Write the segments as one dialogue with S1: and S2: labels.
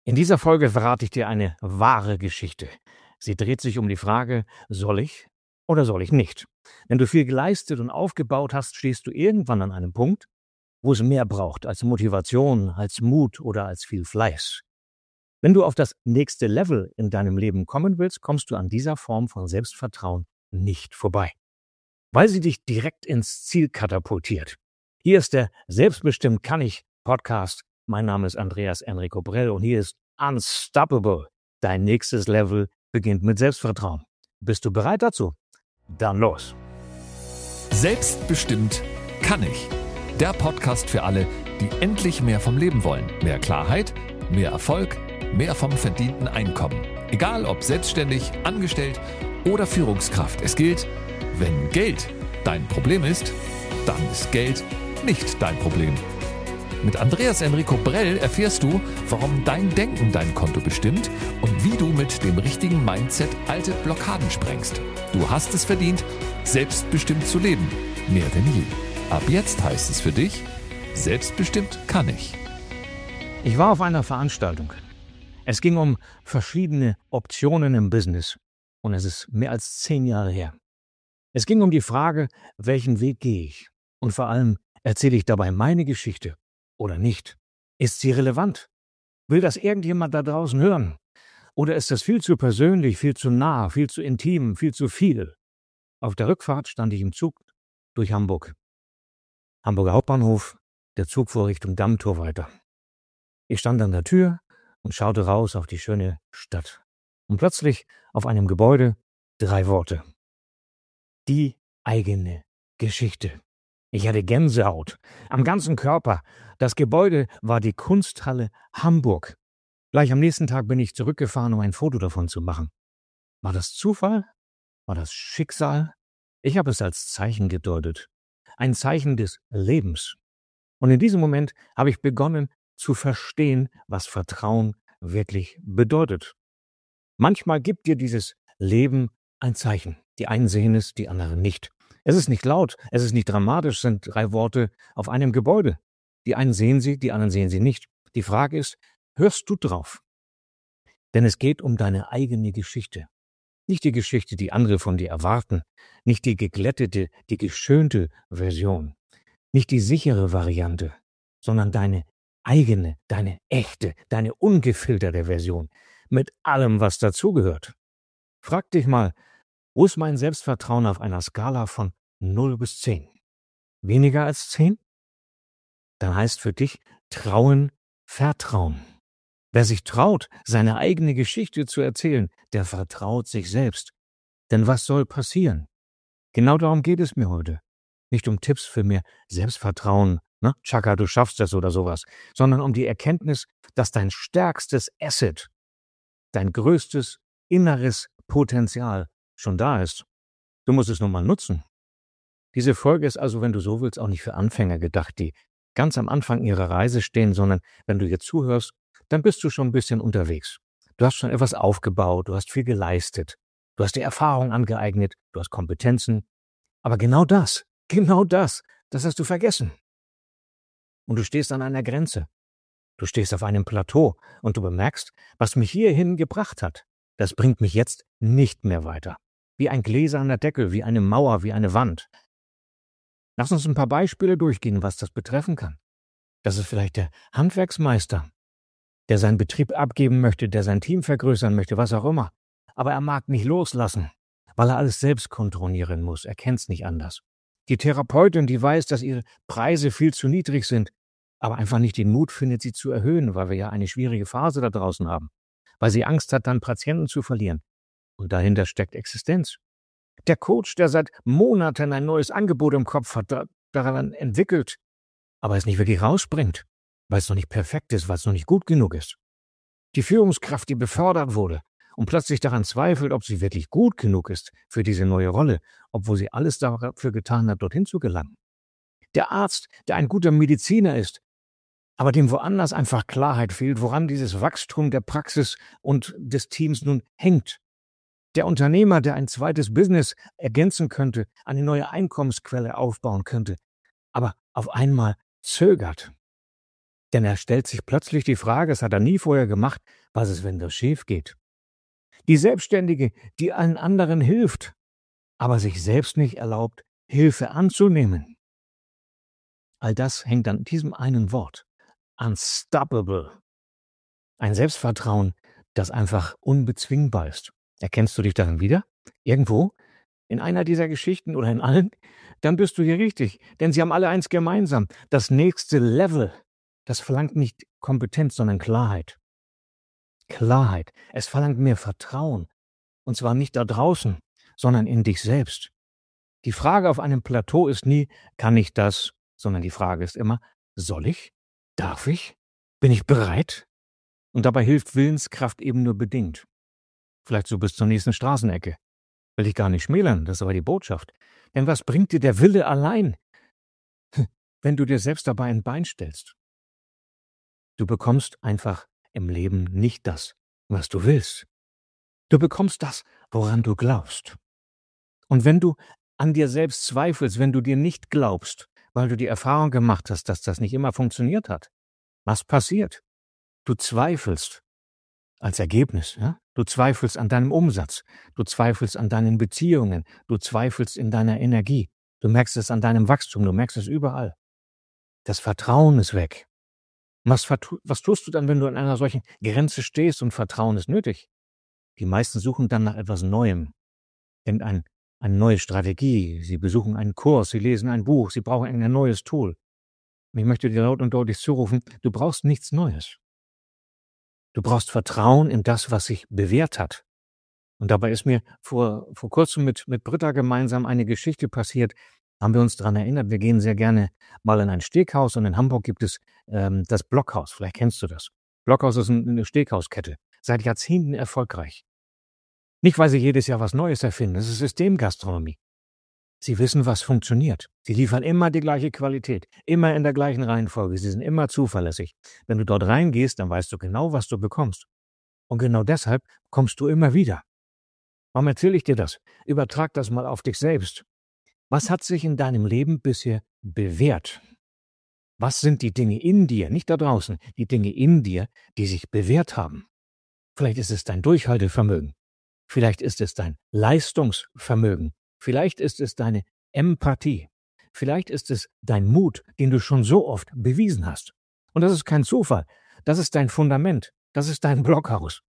S1: In dieser Folge verrate ich dir eine wahre Geschichte. Sie dreht sich um die Frage, soll ich oder soll ich nicht? Wenn du viel geleistet und aufgebaut hast, stehst du irgendwann an einem Punkt, wo es mehr braucht als Motivation, als Mut oder als viel Fleiß. Wenn du auf das nächste Level in deinem Leben kommen willst, kommst du an dieser Form von Selbstvertrauen nicht vorbei, weil sie dich direkt ins Ziel katapultiert. Hier ist der Selbstbestimmt kann ich Podcast. Mein Name ist Andreas Enrico Brell und hier ist Unstoppable. Dein nächstes Level beginnt mit Selbstvertrauen. Bist du bereit dazu? Dann los.
S2: Selbstbestimmt kann ich. Der Podcast für alle, die endlich mehr vom Leben wollen. Mehr Klarheit, mehr Erfolg, mehr vom verdienten Einkommen. Egal ob selbstständig, angestellt oder Führungskraft. Es gilt, wenn Geld dein Problem ist, dann ist Geld nicht dein Problem. Mit Andreas Enrico Brell erfährst du, warum dein Denken dein Konto bestimmt und wie du mit dem richtigen Mindset alte Blockaden sprengst. Du hast es verdient, selbstbestimmt zu leben. Mehr denn je. Ab jetzt heißt es für dich, selbstbestimmt kann ich.
S1: Ich war auf einer Veranstaltung. Es ging um verschiedene Optionen im Business und es ist mehr als 10 Jahre her. Es ging um die Frage, welchen Weg gehe ich? Und vor allem, erzähle ich dabei meine Geschichte oder nicht? Ist sie relevant? Will das irgendjemand da draußen hören? Oder ist das viel zu persönlich, viel zu nah, viel zu intim, viel zu viel? Auf der Rückfahrt stand ich im Zug durch Hamburg. Hamburger Hauptbahnhof, der Zug fuhr Richtung Dammtor weiter. Ich stand an der Tür und schaute raus auf die schöne Stadt. Und plötzlich auf einem Gebäude 3 Worte. Die eigene Geschichte. Ich hatte Gänsehaut am ganzen Körper. Das Gebäude war die Kunsthalle Hamburg. Gleich am nächsten Tag bin ich zurückgefahren, um ein Foto davon zu machen. War das Zufall? War das Schicksal? Ich habe es als Zeichen gedeutet. Ein Zeichen des Lebens. Und in diesem Moment habe ich begonnen zu verstehen, was Vertrauen wirklich bedeutet. Manchmal gibt dir dieses Leben ein Zeichen. Die einen sehen es, die anderen nicht. Es ist nicht laut, es ist nicht dramatisch, es sind 3 Worte auf einem Gebäude. Die einen sehen sie, die anderen sehen sie nicht. Die Frage ist, hörst du drauf? Denn es geht um deine eigene Geschichte. Nicht die Geschichte, die andere von dir erwarten. Nicht die geglättete, die geschönte Version. Nicht die sichere Variante, sondern deine eigene, deine echte, deine ungefilterte Version. Mit allem, was dazugehört. Frag dich mal, wo ist mein Selbstvertrauen auf einer Skala von 0 bis 10? Weniger als 10? Dann heißt für dich trauen, vertrauen. Wer sich traut, seine eigene Geschichte zu erzählen, der vertraut sich selbst. Denn was soll passieren? Genau darum geht es mir heute. Nicht um Tipps für mehr Selbstvertrauen, Chaka, du schaffst das oder sowas, sondern um die Erkenntnis, dass dein stärkstes Asset, dein größtes inneres Potenzial schon da ist. Du musst es nur mal nutzen. Diese Folge ist also, wenn du so willst, auch nicht für Anfänger gedacht, die ganz am Anfang ihrer Reise stehen, sondern wenn du jetzt zuhörst, dann bist du schon ein bisschen unterwegs. Du hast schon etwas aufgebaut, du hast viel geleistet, du hast dir Erfahrung angeeignet, du hast Kompetenzen. Aber genau das hast du vergessen. Und du stehst an einer Grenze. Du stehst auf einem Plateau und du bemerkst, was mich hierhin gebracht hat, das bringt mich jetzt nicht mehr weiter. Wie ein gläserner Deckel, wie eine Mauer, wie eine Wand. Lass uns ein paar Beispiele durchgehen, was das betreffen kann. Das ist vielleicht der Handwerksmeister, der seinen Betrieb abgeben möchte, der sein Team vergrößern möchte, was auch immer. Aber er mag nicht loslassen, weil er alles selbst kontrollieren muss. Er kennt es nicht anders. Die Therapeutin, die weiß, dass ihre Preise viel zu niedrig sind, aber einfach nicht den Mut findet, sie zu erhöhen, weil wir ja eine schwierige Phase da draußen haben. Weil sie Angst hat, dann Patienten zu verlieren. Und dahinter steckt Existenz. Der Coach, der seit Monaten ein neues Angebot im Kopf hat, daran entwickelt, aber es nicht wirklich rausbringt, weil es noch nicht perfekt ist, weil es noch nicht gut genug ist. Die Führungskraft, die befördert wurde und plötzlich daran zweifelt, ob sie wirklich gut genug ist für diese neue Rolle, obwohl sie alles dafür getan hat, dorthin zu gelangen. Der Arzt, der ein guter Mediziner ist, aber dem woanders einfach Klarheit fehlt, woran dieses Wachstum der Praxis und des Teams nun hängt. Der Unternehmer, der ein zweites Business ergänzen könnte, eine neue Einkommensquelle aufbauen könnte, aber auf einmal zögert. Denn er stellt sich plötzlich die Frage, das hat er nie vorher gemacht, was ist, wenn das schief geht? Die Selbstständige, die allen anderen hilft, aber sich selbst nicht erlaubt, Hilfe anzunehmen. All das hängt an diesem einen Wort. Unstoppable. Ein Selbstvertrauen, das einfach unbezwingbar ist. Erkennst du dich darin wieder? Irgendwo? In einer dieser Geschichten oder in allen? Dann bist du hier richtig. Denn sie haben alle eins gemeinsam. Das nächste Level, das verlangt nicht Kompetenz, sondern Klarheit. Klarheit. Es verlangt mehr Vertrauen. Und zwar nicht da draußen, sondern in dich selbst. Die Frage auf einem Plateau ist nie, kann ich das? Sondern die Frage ist immer, soll ich? Darf ich? Bin ich bereit? Und dabei hilft Willenskraft eben nur bedingt. Vielleicht so bis zur nächsten Straßenecke. Will ich gar nicht schmälern, das ist aber die Botschaft. Denn was bringt dir der Wille allein, wenn du dir selbst dabei ein Bein stellst? Du bekommst einfach im Leben nicht das, was du willst. Du bekommst das, woran du glaubst. Und wenn du an dir selbst zweifelst, wenn du dir nicht glaubst, weil du die Erfahrung gemacht hast, dass das nicht immer funktioniert hat, was passiert? Du zweifelst als Ergebnis. Ja? Du zweifelst an deinem Umsatz. Du zweifelst an deinen Beziehungen. Du zweifelst in deiner Energie. Du merkst es an deinem Wachstum. Du merkst es überall. Das Vertrauen ist weg. Was tust du dann, wenn du an einer solchen Grenze stehst und Vertrauen ist nötig? Die meisten suchen dann nach etwas Neuem. Eine neue Strategie. Sie besuchen einen Kurs. Sie lesen ein Buch. Sie brauchen ein neues Tool. Und ich möchte dir laut und deutlich zurufen, du brauchst nichts Neues. Du brauchst Vertrauen in das, was sich bewährt hat. Und dabei ist mir vor kurzem mit Britta gemeinsam eine Geschichte passiert. Haben wir uns daran erinnert, wir gehen sehr gerne mal in ein Steakhouse und in Hamburg gibt es das Blockhaus. Vielleicht kennst du das. Blockhaus ist eine Steakhauskette. Seit Jahrzehnten erfolgreich. Nicht, weil sie jedes Jahr was Neues erfinden. Das ist Systemgastronomie. Sie wissen, was funktioniert. Sie liefern immer die gleiche Qualität, immer in der gleichen Reihenfolge. Sie sind immer zuverlässig. Wenn du dort reingehst, dann weißt du genau, was du bekommst. Und genau deshalb kommst du immer wieder. Warum erzähle ich dir das? Übertrag das mal auf dich selbst. Was hat sich in deinem Leben bisher bewährt? Was sind die Dinge in dir, nicht da draußen, die Dinge in dir, die sich bewährt haben? Vielleicht ist es dein Durchhaltevermögen. Vielleicht ist es dein Leistungsvermögen. Vielleicht ist es deine Empathie. Vielleicht ist es dein Mut, den du schon so oft bewiesen hast. Und das ist kein Zufall. Das ist dein Fundament. Das ist dein Blockhaus.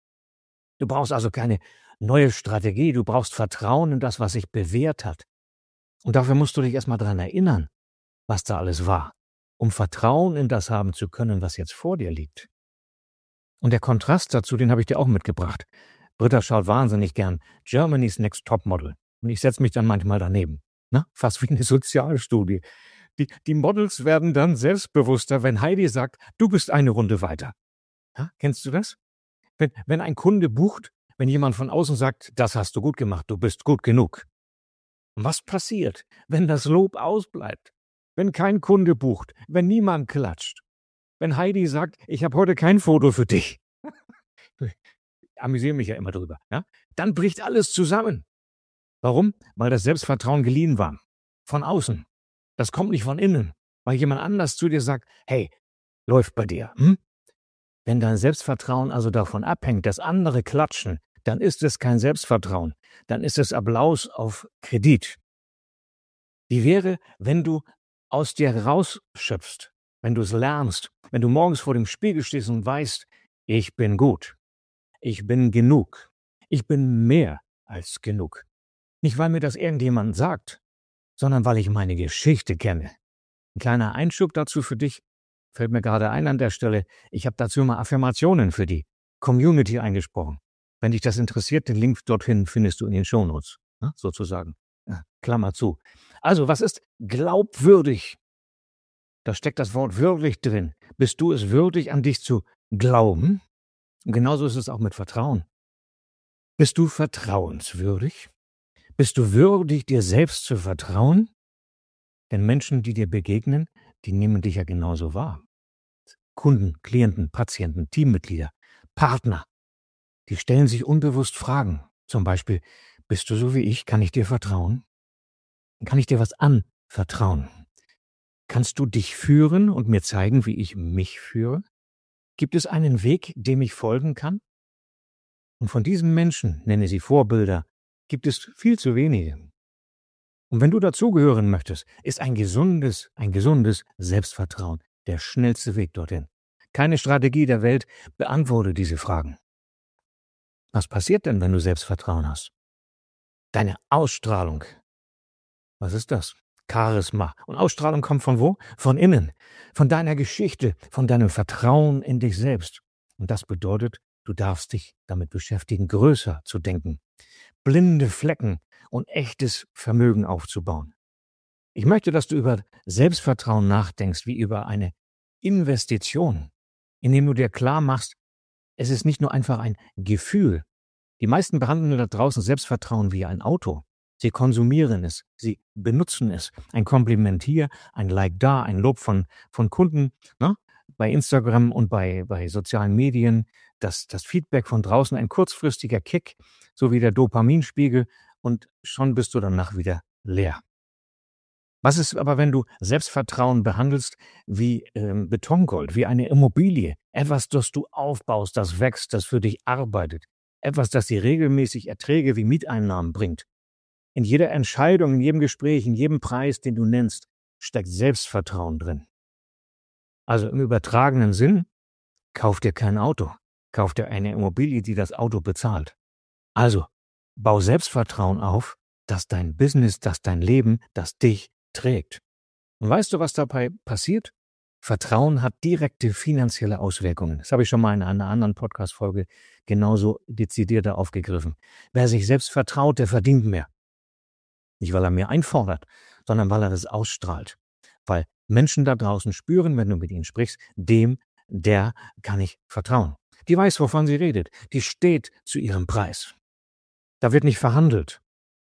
S1: Du brauchst also keine neue Strategie. Du brauchst Vertrauen in das, was sich bewährt hat. Und dafür musst du dich erstmal daran erinnern, was da alles war, um Vertrauen in das haben zu können, was jetzt vor dir liegt. Und der Kontrast dazu, den habe ich dir auch mitgebracht. Britta schaut wahnsinnig gern Germany's Next Topmodel. Und ich setze mich dann manchmal daneben. Fast wie eine Sozialstudie. Die Models werden dann selbstbewusster, wenn Heidi sagt, du bist eine Runde weiter. Ja, kennst du das? Wenn ein Kunde bucht, wenn jemand von außen sagt, das hast du gut gemacht, du bist gut genug. Und was passiert, wenn das Lob ausbleibt? Wenn kein Kunde bucht, wenn niemand klatscht? Wenn Heidi sagt, ich habe heute kein Foto für dich. Ich amüsiere mich ja immer drüber. Ja? Dann bricht alles zusammen. Warum? Weil das Selbstvertrauen geliehen war. Von außen. Das kommt nicht von innen. Weil jemand anders zu dir sagt, hey, läuft bei dir. Wenn dein Selbstvertrauen also davon abhängt, dass andere klatschen, dann ist es kein Selbstvertrauen. Dann ist es Applaus auf Kredit. Wie wäre, wenn du aus dir rausschöpfst, wenn du es lernst, wenn du morgens vor dem Spiegel stehst und weißt, ich bin gut. Ich bin genug. Ich bin mehr als genug. Nicht, weil mir das irgendjemand sagt, sondern weil ich meine Geschichte kenne. Ein kleiner Einschub dazu für dich, fällt mir gerade ein an der Stelle. Ich habe dazu mal Affirmationen für die Community eingesprochen. Wenn dich das interessiert, den Link dorthin findest du in den Shownotes, sozusagen. Klammer zu. Also, was ist glaubwürdig? Da steckt das Wort würdig drin. Bist du es würdig, an dich zu glauben? Und genauso ist es auch mit Vertrauen. Bist du vertrauenswürdig? Bist du würdig, dir selbst zu vertrauen? Denn Menschen, die dir begegnen, die nehmen dich ja genauso wahr. Kunden, Klienten, Patienten, Teammitglieder, Partner, die stellen sich unbewusst Fragen. Zum Beispiel, bist du so wie ich? Kann ich dir vertrauen? Kann ich dir was anvertrauen? Kannst du dich führen und mir zeigen, wie ich mich führe? Gibt es einen Weg, dem ich folgen kann? Und von diesen Menschen, nenne sie Vorbilder, gibt es viel zu wenige. Und wenn du dazugehören möchtest, ist ein gesundes Selbstvertrauen der schnellste Weg dorthin. Keine Strategie der Welt beantwortet diese Fragen. Was passiert denn, wenn du Selbstvertrauen hast? Deine Ausstrahlung. Was ist das? Charisma. Und Ausstrahlung kommt von wo? Von innen. Von deiner Geschichte, von deinem Vertrauen in dich selbst. Und das bedeutet, du darfst dich damit beschäftigen, größer zu denken, blinde Flecken und echtes Vermögen aufzubauen. Ich möchte, dass du über Selbstvertrauen nachdenkst, wie über eine Investition, indem du dir klar machst, es ist nicht nur einfach ein Gefühl. Die meisten behandeln da draußen Selbstvertrauen wie ein Auto. Sie konsumieren es, sie benutzen es. Ein Kompliment hier, ein Like da, ein Lob von Kunden, ne? Bei Instagram und bei sozialen Medien, das Feedback von draußen, ein kurzfristiger Kick, so wie der Dopaminspiegel, und schon bist du danach wieder leer. Was ist aber, wenn du Selbstvertrauen behandelst wie Betongold, wie eine Immobilie? Etwas, das du aufbaust, das wächst, das für dich arbeitet. Etwas, das dir regelmäßig Erträge wie Mieteinnahmen bringt. In jeder Entscheidung, in jedem Gespräch, in jedem Preis, den du nennst, steckt Selbstvertrauen drin. Also im übertragenen Sinn, kauf dir kein Auto, kauf dir eine Immobilie, die das Auto bezahlt. Also, bau Selbstvertrauen auf, dass dein Business, dass dein Leben, das dich trägt. Und weißt du, was dabei passiert? Vertrauen hat direkte finanzielle Auswirkungen. Das habe ich schon mal in einer anderen Podcast-Folge genauso dezidierter aufgegriffen. Wer sich selbst vertraut, der verdient mehr. Nicht, weil er mehr einfordert, sondern weil er das ausstrahlt. Weil Menschen da draußen spüren, wenn du mit ihnen sprichst, der kann ich vertrauen. Die weiß, wovon sie redet. Die steht zu ihrem Preis. Da wird nicht verhandelt.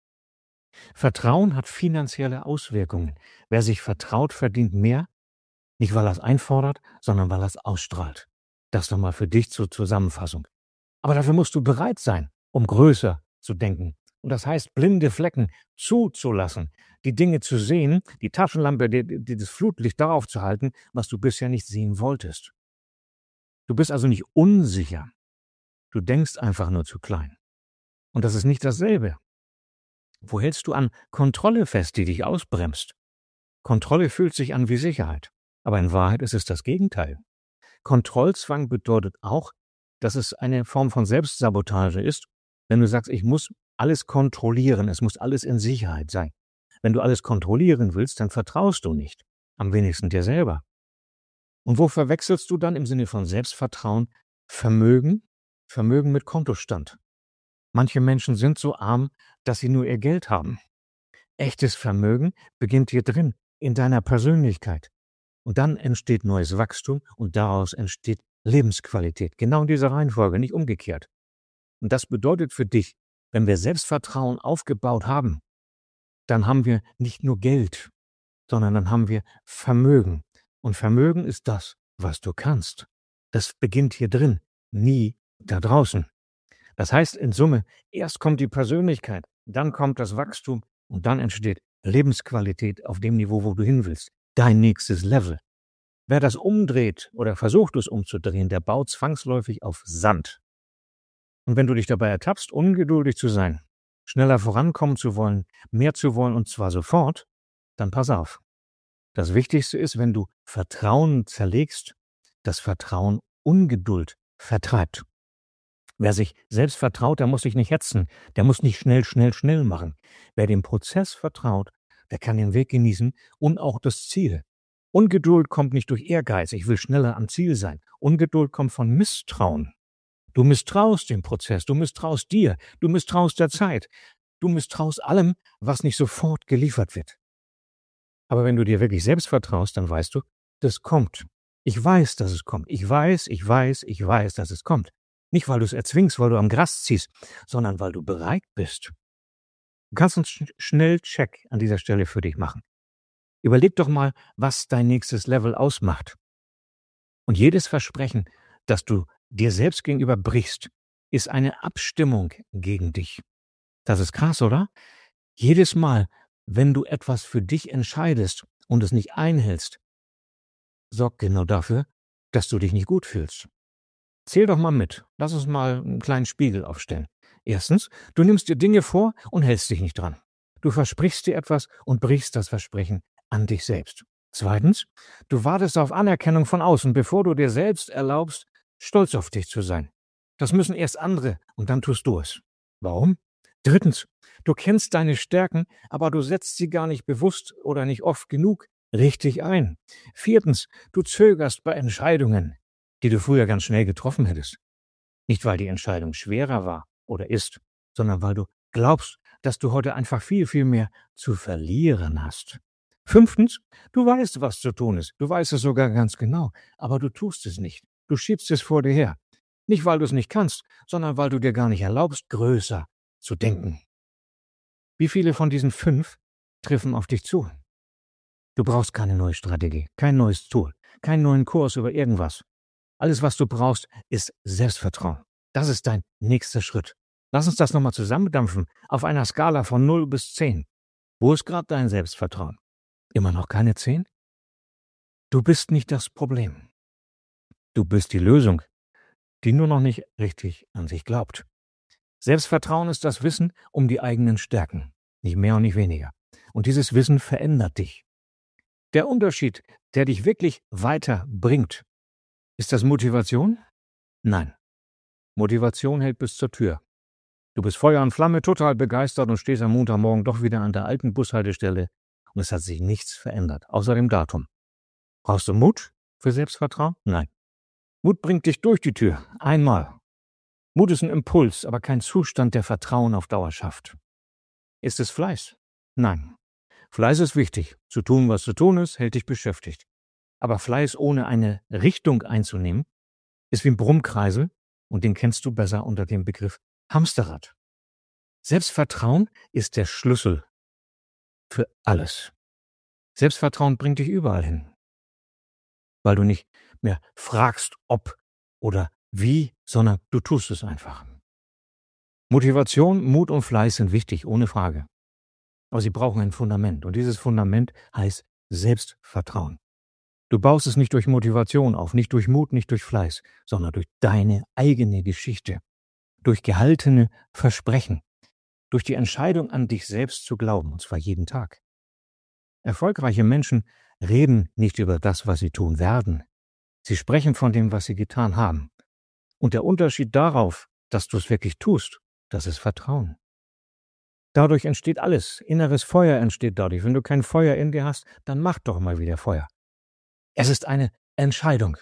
S1: Vertrauen hat finanzielle Auswirkungen. Wer sich vertraut, verdient mehr, nicht weil er es einfordert, sondern weil er es ausstrahlt. Das nochmal für dich zur Zusammenfassung. Aber dafür musst du bereit sein, um größer zu denken. Und das heißt, blinde Flecken zuzulassen, die Dinge zu sehen, die Taschenlampe, das Flutlicht darauf zu halten, was du bisher nicht sehen wolltest. Du bist also nicht unsicher. Du denkst einfach nur zu klein. Und das ist nicht dasselbe. Wo hältst du an Kontrolle fest, die dich ausbremst? Kontrolle fühlt sich an wie Sicherheit. Aber in Wahrheit ist es das Gegenteil. Kontrollzwang bedeutet auch, dass es eine Form von Selbstsabotage ist, wenn du sagst, ich muss alles kontrollieren, es muss alles in Sicherheit sein. Wenn du alles kontrollieren willst, dann vertraust du nicht, am wenigsten dir selber. Und wo verwechselst du dann im Sinne von Selbstvertrauen Vermögen mit Kontostand? Manche Menschen sind so arm, dass sie nur ihr Geld haben. Echtes Vermögen beginnt hier drin, in deiner Persönlichkeit. Und dann entsteht neues Wachstum und daraus entsteht Lebensqualität. Genau in dieser Reihenfolge, nicht umgekehrt. Und das bedeutet für dich, wenn wir Selbstvertrauen aufgebaut haben, dann haben wir nicht nur Geld, sondern dann haben wir Vermögen. Und Vermögen ist das, was du kannst. Das beginnt hier drin, nie da draußen. Das heißt in Summe, erst kommt die Persönlichkeit, dann kommt das Wachstum und dann entsteht Lebensqualität auf dem Niveau, wo du hin willst. Dein nächstes Level. Wer das umdreht oder versucht es umzudrehen, der baut zwangsläufig auf Sand. Und wenn du dich dabei ertappst, ungeduldig zu sein, schneller vorankommen zu wollen, mehr zu wollen und zwar sofort, dann pass auf. Das Wichtigste ist, wenn du Vertrauen zerlegst, dass Vertrauen Ungeduld vertreibt. Wer sich selbst vertraut, der muss sich nicht hetzen, der muss nicht schnell machen. Wer dem Prozess vertraut, der kann den Weg genießen und auch das Ziel. Ungeduld kommt nicht durch Ehrgeiz, ich will schneller am Ziel sein. Ungeduld kommt von Misstrauen. Du misstraust dem Prozess, du misstraust dir, du misstraust der Zeit, du misstraust allem, was nicht sofort geliefert wird. Aber wenn du dir wirklich selbst vertraust, dann weißt du, das kommt. Ich weiß, dass es kommt. Ich weiß, dass es kommt. Nicht, weil du es erzwingst, weil du am Gras ziehst, sondern weil du bereit bist. Du kannst einen Schnellcheck an dieser Stelle für dich machen. Überleg doch mal, was dein nächstes Level ausmacht. Und jedes Versprechen, das du dir selbst gegenüber brichst, ist eine Abstimmung gegen dich. Das ist krass, oder? Jedes Mal, wenn du etwas für dich entscheidest und es nicht einhältst, sorgt genau dafür, dass du dich nicht gut fühlst. Zähl doch mal mit. Lass uns mal einen kleinen Spiegel aufstellen. Erstens, du nimmst dir Dinge vor und hältst dich nicht dran. Du versprichst dir etwas und brichst das Versprechen an dich selbst. Zweitens, du wartest auf Anerkennung von außen, bevor du dir selbst erlaubst, stolz auf dich zu sein. Das müssen erst andere und dann tust du es. Warum? Drittens, du kennst deine Stärken, aber du setzt sie gar nicht bewusst oder nicht oft genug richtig ein. Viertens, du zögerst bei Entscheidungen, die du früher ganz schnell getroffen hättest. Nicht, weil die Entscheidung schwerer war oder ist, sondern weil du glaubst, dass du heute einfach viel, viel mehr zu verlieren hast. Fünftens, du weißt, was zu tun ist. Du weißt es sogar ganz genau, aber du tust es nicht. Du schiebst es vor dir her. Nicht, weil du es nicht kannst, sondern weil du dir gar nicht erlaubst, größer zu denken. Wie viele von diesen 5 treffen auf dich zu? Du brauchst keine neue Strategie, kein neues Tool, keinen neuen Kurs über irgendwas. Alles, was du brauchst, ist Selbstvertrauen. Das ist dein nächster Schritt. Lass uns das nochmal zusammendampfen auf einer Skala von 0 bis 10. Wo ist gerade dein Selbstvertrauen? Immer noch keine 10? Du bist nicht das Problem. Du bist die Lösung, die nur noch nicht richtig an sich glaubt. Selbstvertrauen ist das Wissen um die eigenen Stärken, nicht mehr und nicht weniger. Und dieses Wissen verändert dich. Der Unterschied, der dich wirklich weiterbringt, ist das Motivation? Nein. Motivation hält bis zur Tür. Du bist Feuer und Flamme, total begeistert und stehst am Montagmorgen doch wieder an der alten Bushaltestelle und es hat sich nichts verändert, außer dem Datum. Brauchst du Mut für Selbstvertrauen? Nein. Mut bringt dich durch die Tür, einmal. Mut ist ein Impuls, aber kein Zustand, der Vertrauen auf Dauer schafft. Ist es Fleiß? Nein. Fleiß ist wichtig. Zu tun, was zu tun ist, hält dich beschäftigt. Aber Fleiß ohne eine Richtung einzunehmen, ist wie ein Brummkreisel und den kennst du besser unter dem Begriff Hamsterrad. Selbstvertrauen ist der Schlüssel für alles. Selbstvertrauen bringt dich überall hin, weil du nicht mehr fragst, ob oder wie, sondern du tust es einfach. Motivation, Mut und Fleiß sind wichtig, ohne Frage. Aber sie brauchen ein Fundament und dieses Fundament heißt Selbstvertrauen. Du baust es nicht durch Motivation auf, nicht durch Mut, nicht durch Fleiß, sondern durch deine eigene Geschichte, durch gehaltene Versprechen, durch die Entscheidung an dich selbst zu glauben, und zwar jeden Tag. Erfolgreiche Menschen reden nicht über das, was sie tun werden. Sie sprechen von dem, was sie getan haben. Und der Unterschied darauf, dass du es wirklich tust, das ist Vertrauen. Dadurch entsteht alles. Inneres Feuer entsteht dadurch. Wenn du kein Feuer in dir hast, dann mach doch mal wieder Feuer. Es ist eine Entscheidung.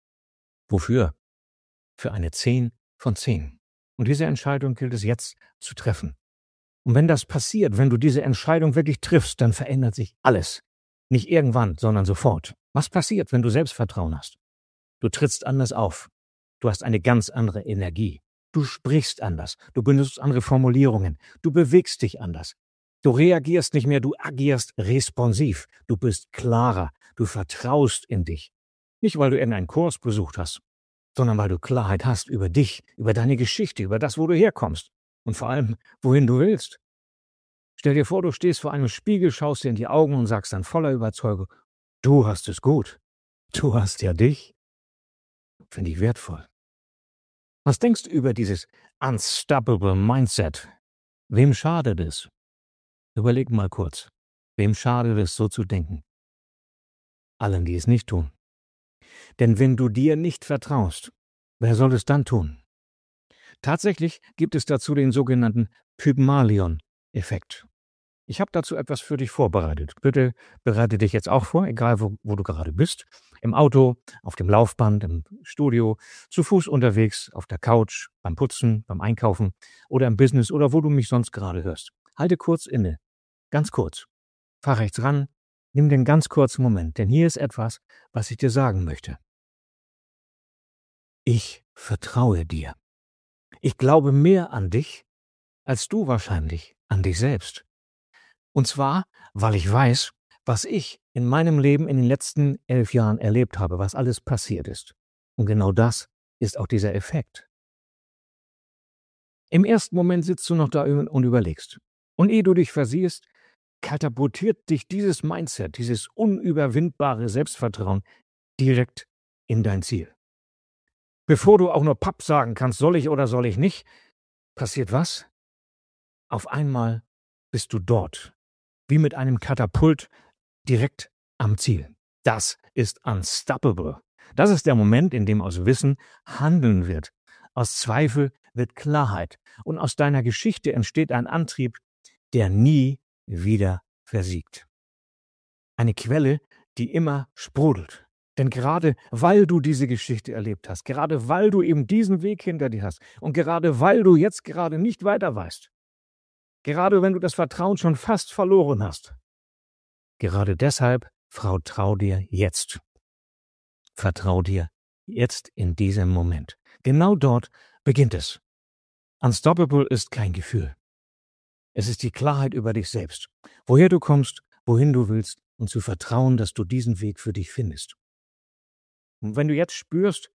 S1: Wofür? Für eine 10 von 10. Und diese Entscheidung gilt es jetzt zu treffen. Und wenn das passiert, wenn du diese Entscheidung wirklich triffst, dann verändert sich alles. Nicht irgendwann, sondern sofort. Was passiert, wenn du Selbstvertrauen hast? Du trittst anders auf. Du hast eine ganz andere Energie. Du sprichst anders. Du benutzt andere Formulierungen. Du bewegst dich anders. Du reagierst nicht mehr, du agierst responsiv. Du bist klarer. Du vertraust in dich. Nicht, weil du irgendeinen Kurs besucht hast, sondern weil du Klarheit hast über dich, über deine Geschichte, über das, wo du herkommst und vor allem, wohin du willst. Stell dir vor, du stehst vor einem Spiegel, schaust dir in die Augen und sagst dann voller Überzeugung, du hast es gut. Du hast ja dich. Finde ich wertvoll. Was denkst du über dieses Unstoppable Mindset? Wem schadet es? Überleg mal kurz. Wem schadet es, so zu denken? Allen, die es nicht tun. Denn wenn du dir nicht vertraust, wer soll es dann tun? Tatsächlich gibt es dazu den sogenannten Pygmalion-Effekt. Ich habe dazu etwas für dich vorbereitet. Bitte bereite dich jetzt auch vor, egal wo du gerade bist. Im Auto, auf dem Laufband, im Studio, zu Fuß unterwegs, auf der Couch, beim Putzen, beim Einkaufen oder im Business oder wo du mich sonst gerade hörst. Halte kurz inne. Ganz kurz. Fahr rechts ran. Nimm den ganz kurzen Moment, denn hier ist etwas, was ich dir sagen möchte. Ich vertraue dir. Ich glaube mehr an dich, als du wahrscheinlich an dich selbst. Und zwar, weil ich weiß, was ich in meinem Leben in den letzten 11 Jahren erlebt habe, was alles passiert ist. Und genau das ist auch dieser Effekt. Im ersten Moment sitzt du noch da und überlegst. Und ehe du dich versiehst, katapultiert dich dieses Mindset, dieses unüberwindbare Selbstvertrauen direkt in dein Ziel. Bevor du auch nur Papp sagen kannst, soll ich oder soll ich nicht, passiert was? Auf einmal bist du dort, wie mit einem Katapult direkt am Ziel. Das ist unstoppable. Das ist der Moment, in dem aus Wissen Handeln wird. Aus Zweifel wird Klarheit. Und aus deiner Geschichte entsteht ein Antrieb, der nie wieder versiegt. Eine Quelle, die immer sprudelt. Denn gerade weil du diese Geschichte erlebt hast, gerade weil du eben diesen Weg hinter dir hast und gerade weil du jetzt gerade nicht weiter weißt, gerade wenn du das Vertrauen schon fast verloren hast, gerade deshalb vertrau dir jetzt. Vertrau dir jetzt in diesem Moment. Genau dort beginnt es. Unstoppable ist kein Gefühl. Es ist die Klarheit über dich selbst. Woher du kommst, wohin du willst und zu vertrauen, dass du diesen Weg für dich findest. Und wenn du jetzt spürst,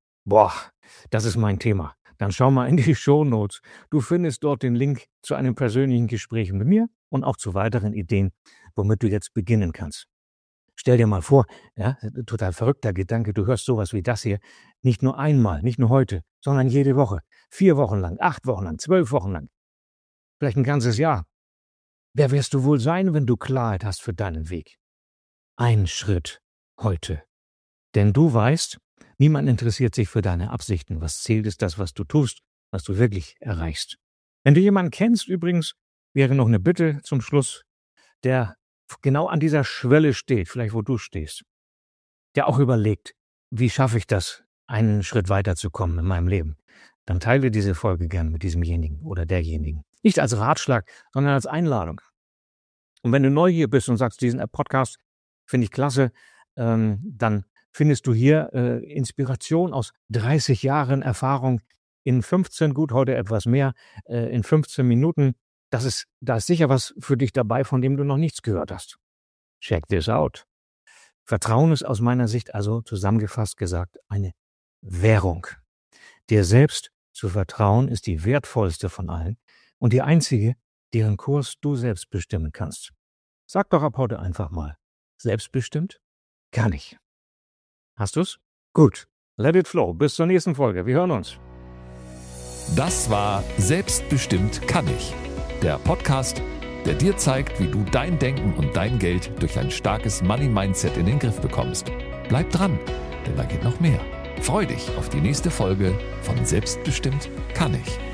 S1: das ist mein Thema, dann schau mal in die Shownotes. Du findest dort den Link zu einem persönlichen Gespräch mit mir und auch zu weiteren Ideen, womit du jetzt beginnen kannst. Stell dir mal vor, ja, total verrückter Gedanke, du hörst sowas wie das hier, nicht nur einmal, nicht nur heute, sondern jede Woche, 4 Wochen lang, 8 Wochen lang, 12 Wochen lang, vielleicht ein ganzes Jahr. Wer wirst du wohl sein, wenn du Klarheit hast für deinen Weg? Ein Schritt heute. Denn du weißt, niemand interessiert sich für deine Absichten. Was zählt, ist das, was du tust, was du wirklich erreichst. Wenn du jemanden kennst, übrigens, wäre noch eine Bitte zum Schluss, der genau an dieser Schwelle steht, vielleicht wo du stehst, der auch überlegt, wie schaffe ich das, einen Schritt weiterzukommen in meinem Leben, dann teile diese Folge gern mit diesemjenigen oder derjenigen. Nicht als Ratschlag, sondern als Einladung. Und wenn du neu hier bist und sagst, diesen Podcast finde ich klasse, dann findest du hier Inspiration aus 30 Jahren Erfahrung in 15, gut, heute etwas mehr, in 15 Minuten. Da ist sicher was für dich dabei, von dem du noch nichts gehört hast. Check this out. Vertrauen ist aus meiner Sicht also zusammengefasst gesagt eine Währung. Dir selbst zu vertrauen ist die wertvollste von allen und die einzige, deren Kurs du selbst bestimmen kannst. Sag doch ab heute einfach mal, selbstbestimmt? Kann ich. Hast du's? Gut. Let it flow. Bis zur nächsten Folge. Wir hören uns.
S2: Das war Selbstbestimmt kann ich. Der Podcast, der dir zeigt, wie du dein Denken und dein Geld durch ein starkes Money-Mindset in den Griff bekommst. Bleib dran, denn da geht noch mehr. Freu dich auf die nächste Folge von Selbstbestimmt kann ich.